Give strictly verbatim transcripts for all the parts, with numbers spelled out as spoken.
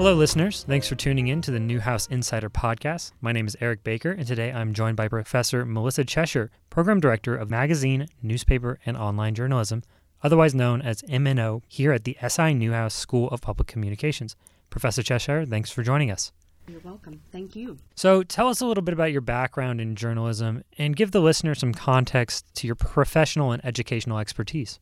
Hello, listeners. Thanks for tuning in to the Newhouse Insider Podcast. My name is Eric Baker, and today I'm joined by Professor Melissa Cheshire, Program Director of Magazine, Newspaper, and Online Journalism, otherwise known as M N O, here at the S I Newhouse School of Public Communications. Professor Cheshire, thanks for joining us. You're welcome. Thank you. So tell us a little bit about your background in journalism and give the listener some context to your professional and educational expertise.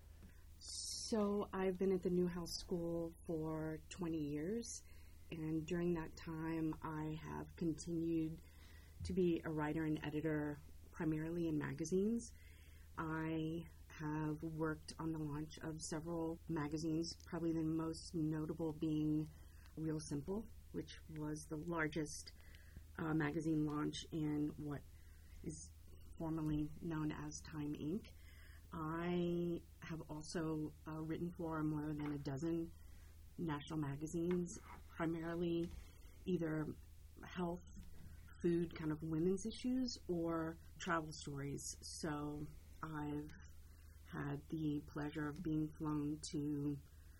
So I've been at the Newhouse School for twenty years, and during that time I have continued to be a writer and editor primarily in magazines. I have worked on the launch of several magazines, probably the most notable being Real Simple, which was the largest uh, magazine launch in what is formerly known as Time Incorporated. I have also uh, written for more than a dozen national magazines, primarily either health, food, kind of women's issues, or travel stories. So I've had the pleasure of being flown to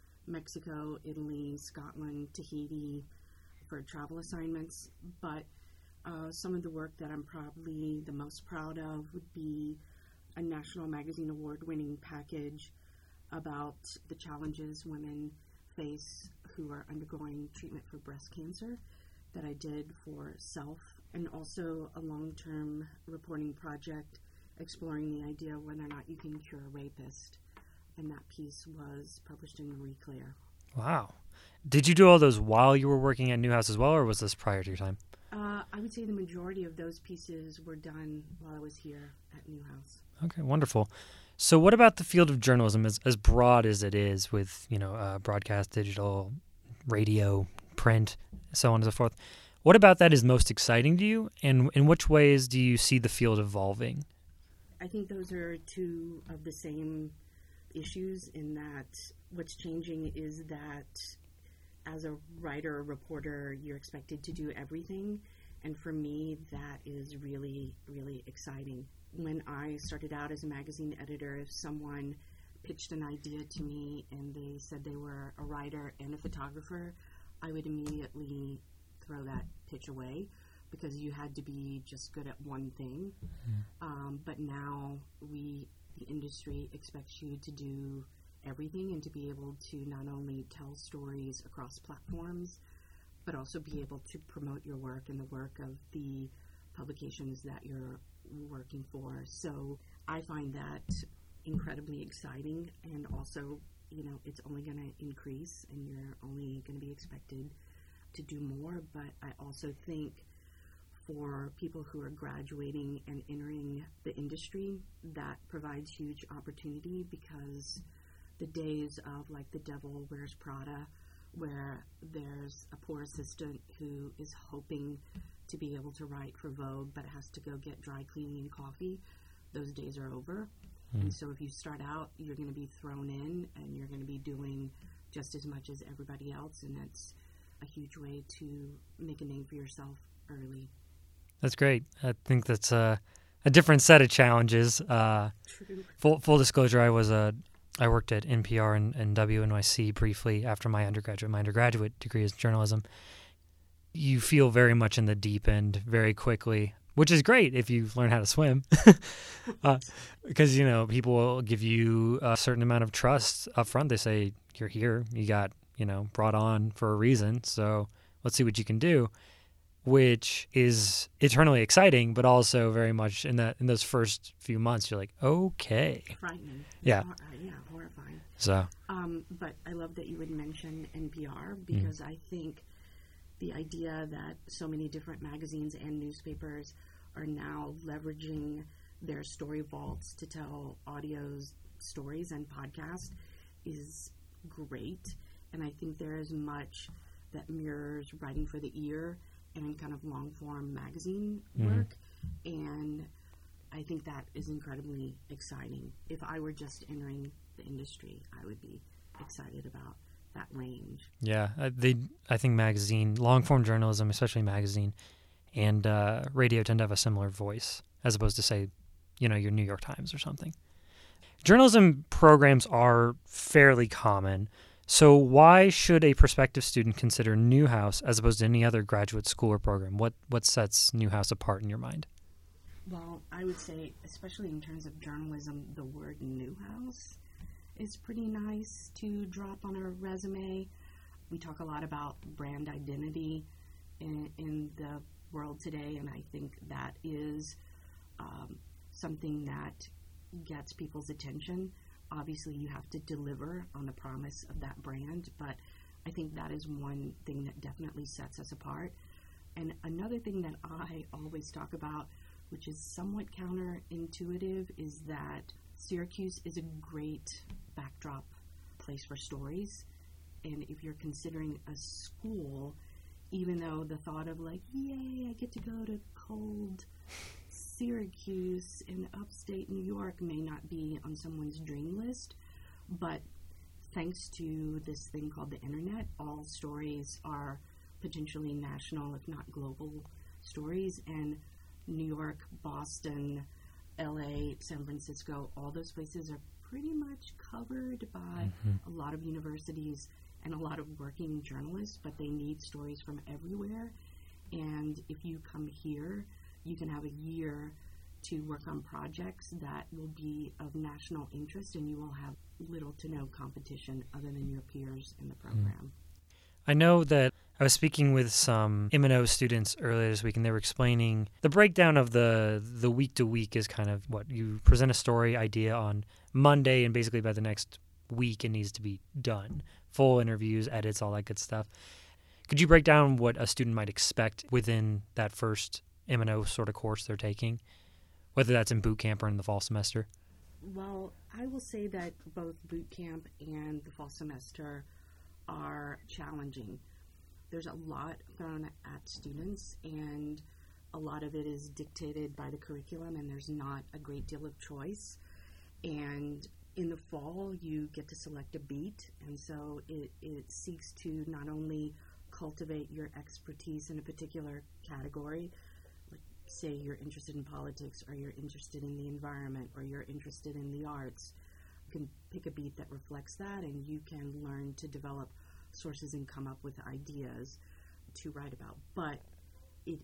Mexico, Italy, Scotland, Tahiti for travel assignments, but uh, some of the work that I'm probably the most proud of would be a National Magazine Award-winning package about the challenges women face who are undergoing treatment for breast cancer that I did for Self, and also a long-term reporting project exploring the idea of whether or not you can cure a rapist, and that piece was published in Marie Claire. Wow. Did you do all those while you were working at Newhouse as well, or was this prior to your time? Uh, I would say the majority of those pieces were done while I was here at Newhouse. Okay, wonderful. So what about the field of journalism, as, as broad as it is with, you know, uh, broadcast, digital, radio, print, so on and so forth? What about that is most exciting to you, and in which ways do you see the field evolving? I think those are two of the same issues, in that what's changing is that as a writer or reporter, you're expected to do everything. And for me, that is really, really exciting. When I started out as a magazine editor, if someone pitched an idea to me and they said they were a writer and a photographer, I would immediately throw that pitch away because you had to be just good at one thing. Mm-hmm. Um, but now we, the industry, expects you to do everything and to be able to not only tell stories across platforms, but also be able to promote your work and the work of the publications that you're working for. So I find that incredibly exciting, and also, you know, it's only going to increase and you're only going to be expected to do more. But I also think for people who are graduating and entering the industry, that provides huge opportunity, because the days of like The Devil Wears Prada, where there's a poor assistant who is hoping to be able to write for Vogue but has to go get dry cleaning and coffee, those days are over. Mm. And so if you start out, you're going to be thrown in and you're going to be doing just as much as everybody else, and that's a huge way to make a name for yourself early. That's great. I think that's a, a different set of challenges. Uh, True. Full, full disclosure, I was a I worked at N P R and, and W N Y C briefly after my undergraduate. My undergraduate degree is journalism. You feel very much in the deep end very quickly, which is great if you learn how to swim. uh, because, you know, people will give you a certain amount of trust up front. They say, you're here, you got, you know, brought on for a reason, so let's see what you can do, which is eternally exciting, but also very much in that in those first few months, you're like, okay. Frightening. Yeah. Hor- yeah, horrifying. So. Um, but I love that you would mention N P R, because mm. I think the idea that so many different magazines and newspapers are now leveraging their story vaults to tell audio stories and podcasts is great. And I think there is much that mirrors writing for the ear and kind of long-form magazine work, mm-hmm. and I think that is incredibly exciting. If I were just entering the industry, I would be excited about that range. Yeah, uh, they. I think magazine, long-form journalism, especially magazine, and uh, radio tend to have a similar voice, as opposed to, say, you know, your New York Times or something. Journalism programs are fairly common. So why should a prospective student consider Newhouse as opposed to any other graduate school or program? What what sets Newhouse apart in your mind? Well, I would say, especially in terms of journalism, the word Newhouse is pretty nice to drop on a resume. We talk a lot about brand identity in, in the world today, and I think that is um, something that gets people's attention. Obviously, you have to deliver on the promise of that brand, but I think that is one thing that definitely sets us apart. And another thing that I always talk about, which is somewhat counterintuitive, is that Syracuse is a great backdrop place for stories. And if you're considering a school, even though the thought of like, yay, I get to go to cold Syracuse in upstate New York may not be on someone's dream list, but thanks to this thing called the internet, all stories are potentially national, if not global stories, and New York, Boston, L A, San Francisco, all those places are pretty much covered by mm-hmm. a lot of universities and a lot of working journalists, but they need stories from everywhere. And if you come here, you can have a year to work on projects that will be of national interest, and you will have little to no competition other than your peers in the program. I know that I was speaking with some M and O students earlier this week, and they were explaining the breakdown of the the week to week is kind of what you present a story idea on Monday, and basically by the next week it needs to be done. Full interviews, edits, all that good stuff. Could you break down what a student might expect within that first M and O sort of course they're taking, whether that's in boot camp or in the fall semester? Well, I will say that both boot camp and the fall semester are challenging. There's a lot thrown at students, and a lot of it is dictated by the curriculum, and there's not a great deal of choice. And in the fall, you get to select a beat, and so it, it seeks to not only cultivate your expertise in a particular category, like say you're interested in politics, or you're interested in the environment, or you're interested in the arts. You can pick a beat that reflects that, and you can learn to develop sources and come up with ideas to write about. But it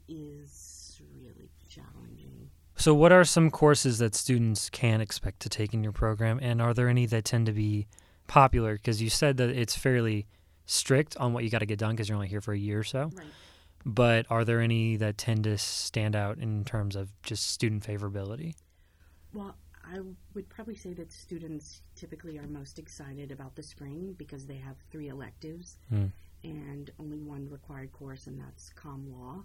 is really challenging. So what are some courses that students can expect to take in your program, and are there any that tend to be popular? Because you said that it's fairly strict on what you got to get done because you're only here for a year or so. Right. But are there any that tend to stand out in terms of just student favorability? Well, I would probably say that students typically are most excited about the spring because they have three electives mm. and only one required course, and that's comm law.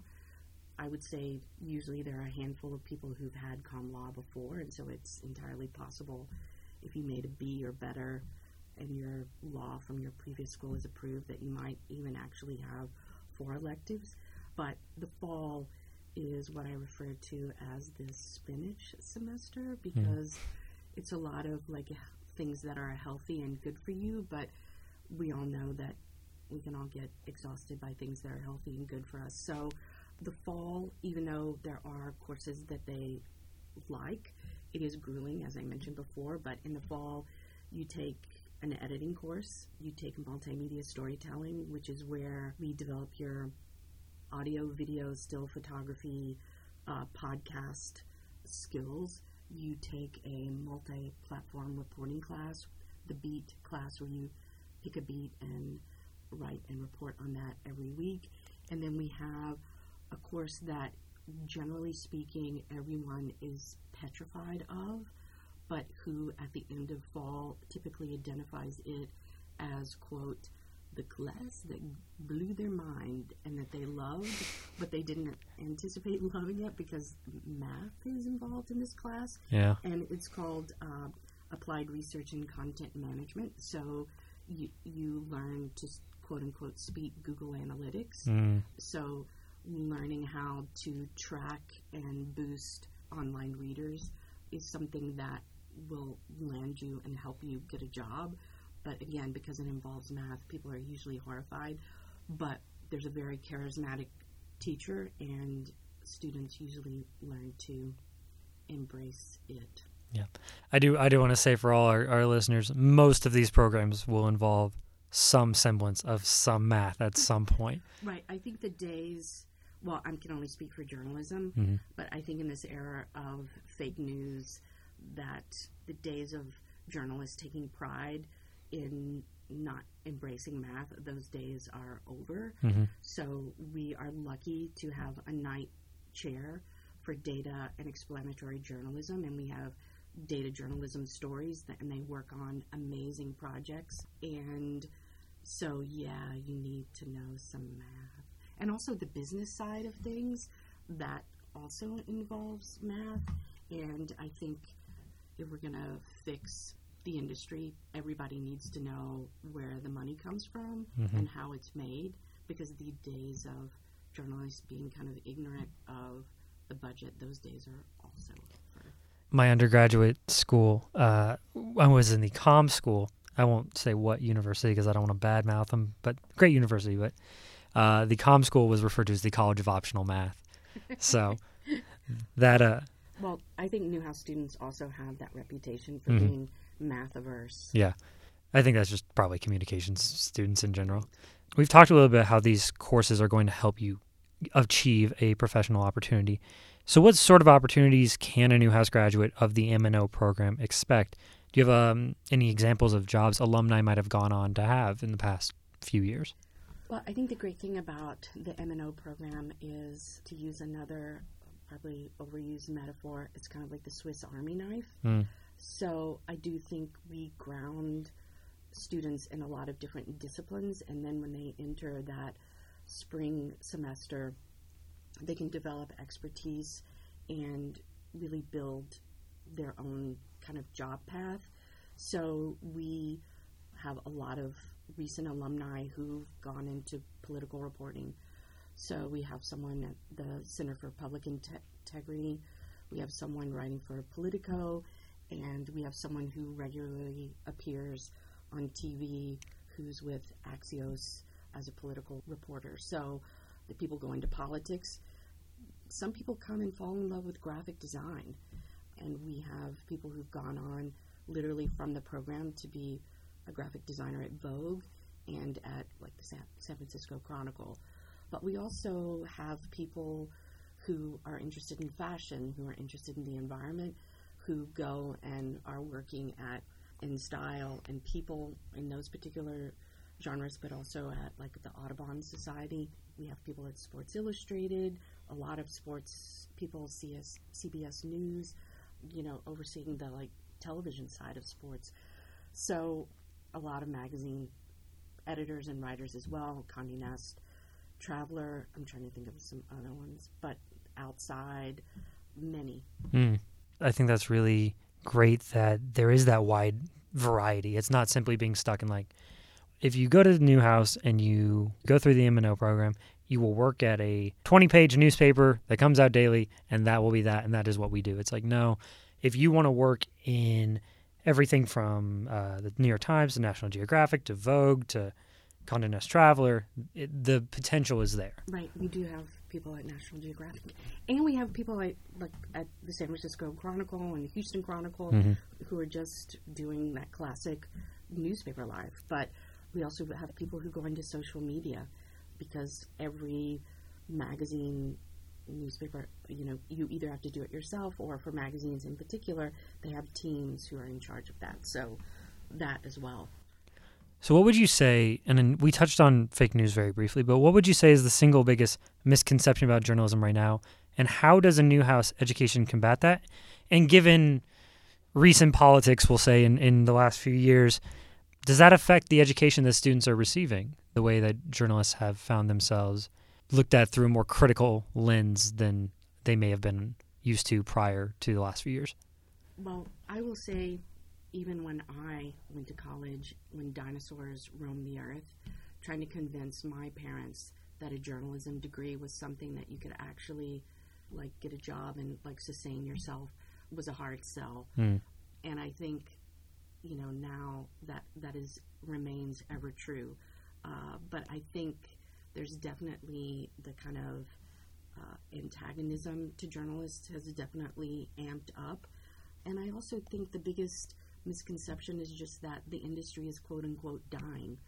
I would say usually there are a handful of people who've had comm law before, and so it's entirely possible if you made a B or better and your law from your previous school is approved that you might even actually have four electives. But the fall is what I refer to as the spinach semester because mm. it's a lot of like things that are healthy and good for you, but we all know that we can all get exhausted by things that are healthy and good for us. So the fall, even though there are courses that they like, it is grueling, as I mentioned before, but in the fall you take an editing course, you take multimedia storytelling, which is where we develop your audio, video, still photography, uh, podcast skills. You take a multi-platform reporting class, the beat class, where you pick a beat and write and report on that every week. And then we have a course that, generally speaking, everyone is petrified of, but who at the end of fall typically identifies it as, quote, the class that blew their mind and that they loved, but they didn't anticipate loving it because math is involved in this class. Yeah. And it's called uh, Applied Research and Content Management. So you, you learn to, quote unquote, speak Google Analytics. Mm. So learning how to track and boost online readers is something that will land you and help you get a job. But again, because it involves math, people are usually horrified. But there's a very charismatic teacher, and students usually learn to embrace it. Yeah. I do I do want to say for all our, our listeners, most of these programs will involve some semblance of some math at some point. Right. I think the days, well, I can only speak for journalism, Mm-hmm. but I think in this era of fake news that the days of journalists taking pride in not embracing math, those days are over. Mm-hmm. So we are lucky to have a Knight chair for data and explanatory journalism, and we have data journalism stories, that, and they work on amazing projects. And so, yeah, you need to know some math. And also the business side of things, that also involves math. And I think if we're going to fix the industry, everybody needs to know where the money comes from Mm-hmm. and how it's made, because the days of journalists being kind of ignorant of the budget, those days are also over. My undergraduate school, uh, I was in the comm school. I won't say what university because I don't want to badmouth them, but great university. But uh, the comm school was referred to as the College of Optional Math. So that, uh, Well, I think Newhouse students also have that reputation for Mhm. being math averse. yeah, I think that's just probably communications students in general. We've talked a little bit how these courses are going to help you achieve a professional opportunity. So what sort of opportunities can a Newhouse graduate of the M and O program expect? Do you have um, any examples of jobs alumni might have gone on to have in the past few years? Well, I think the great thing about the M and O program is, to use another probably overused metaphor, it's kind of like the Swiss Army knife. Mm. So I do think we ground students in a lot of different disciplines, and then when they enter that spring semester, they can develop expertise and really build their own kind of job path. So we have a lot of recent alumni who've gone into political reporting. So we have someone at the Center for Public Inte- Integrity, we have someone writing for Politico, and we have someone who regularly appears on T V who's with Axios as a political reporter. So the people go into politics. Some people come and fall in love with graphic design, and we have people who've gone on literally from the program to be a graphic designer at Vogue and at like the San, San Francisco Chronicle. But we also have people who are interested in fashion, who are interested in the environment, who go and are working at In Style and People in those particular genres, but also at like the Audubon Society. We have people at Sports Illustrated, a lot of sports people, C S, C B S News, you know, overseeing the like television side of sports. So a lot of magazine editors and writers as well, Condé Nast, Traveler, I'm trying to think of some other ones, but Outside, many. Mm. I think that's really great that there is that wide variety. It's not simply being stuck in like, if you go to the Newhouse and you go through the M and O program, you will work at a twenty-page newspaper that comes out daily, and that will be that, and that is what we do. It's like, no, if you want to work in everything from uh, the New York Times to National Geographic to Vogue to Condé Nast Traveler, it, the potential is there. Right. We do have people at National Geographic, and we have people at, like at the San Francisco Chronicle and the Houston Chronicle Mm-hmm. who are just doing that classic newspaper life. But we also have people who go into social media, because every magazine, newspaper, you know, you either have to do it yourself, or for magazines in particular, they have teams who are in charge of that. So that as well. So what would you say, and then we touched on fake news very briefly, but what would you say is the single biggest misconception about journalism right now, and how does a Newhouse education combat that? And given recent politics, we'll say, in, in the last few years, does that affect the education that students are receiving, the way that journalists have found themselves looked at through a more critical lens than they may have been used to prior to the last few years? Well, I will say, even when I went to college, when dinosaurs roamed the earth, trying to convince my parents that a journalism degree was something that you could actually like get a job and like sustain yourself was a hard sell. Mm. And I think, you know, now that that is remains ever true. Uh, but I think there's definitely the kind of uh, antagonism to journalists has definitely amped up. And I also think the biggest misconception is just that the industry is quote unquote dying.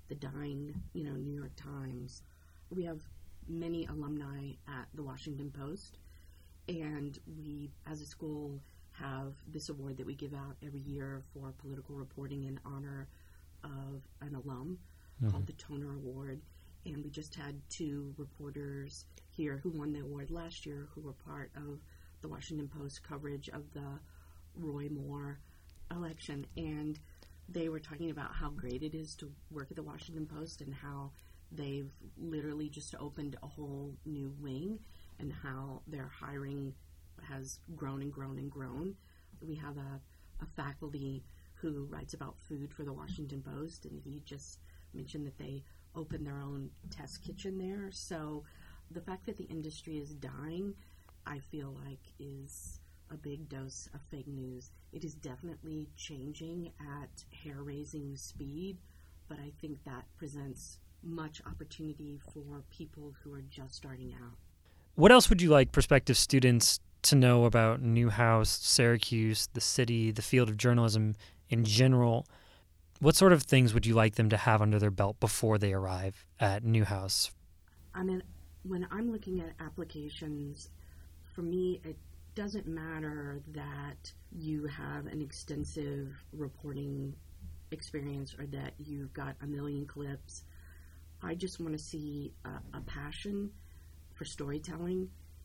the dying, you know, New York Times. We have many alumni at the Washington Post, and we, as a school, have this award that we give out every year for political reporting in honor of an alum mm-hmm. called the Toner Award. And we just had two reporters here who won the award last year who were part of the Washington Post coverage of the Roy Moore election. And they were talking about how great it is to work at the Washington Post and how they've literally just opened a whole new wing and how their hiring has grown and grown and grown. We have a, a faculty who writes about food for the Washington Post, and he just mentioned that they opened their own test kitchen there. So the fact that the industry is dying, I feel like, is a big dose of fake news. It is definitely changing at hair-raising speed, but I think that presents much opportunity for people who are just starting out. What else would you like prospective students to know about Newhouse, Syracuse, the city, the field of journalism in general? What sort of things would you like them to have under their belt before they arrive at Newhouse? I mean, when I'm looking at applications, for me, it doesn't matter that you have an extensive reporting experience or that you've got a million clips. I just want to see a, a passion for storytelling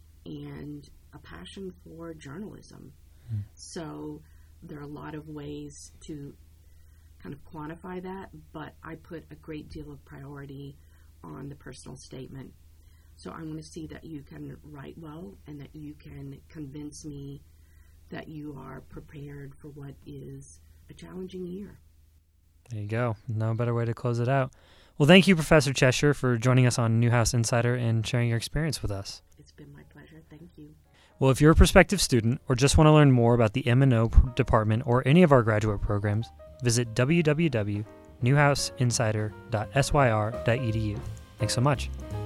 and a passion for journalism. Hmm. So there are a lot of ways to kind of quantify that, but I put a great deal of priority on the personal statement. So I want to see that you can write well and that you can convince me that you are prepared for what is a challenging year. There you go. No better way to close it out. Well, thank you, Professor Cheshire, for joining us on Newhouse Insider and sharing your experience with us. It's been my pleasure. Thank you. Well, if you're a prospective student or just want to learn more about the M and O department or any of our graduate programs, visit w w w dot newhouse insider dot s y r dot e d u. Thanks so much.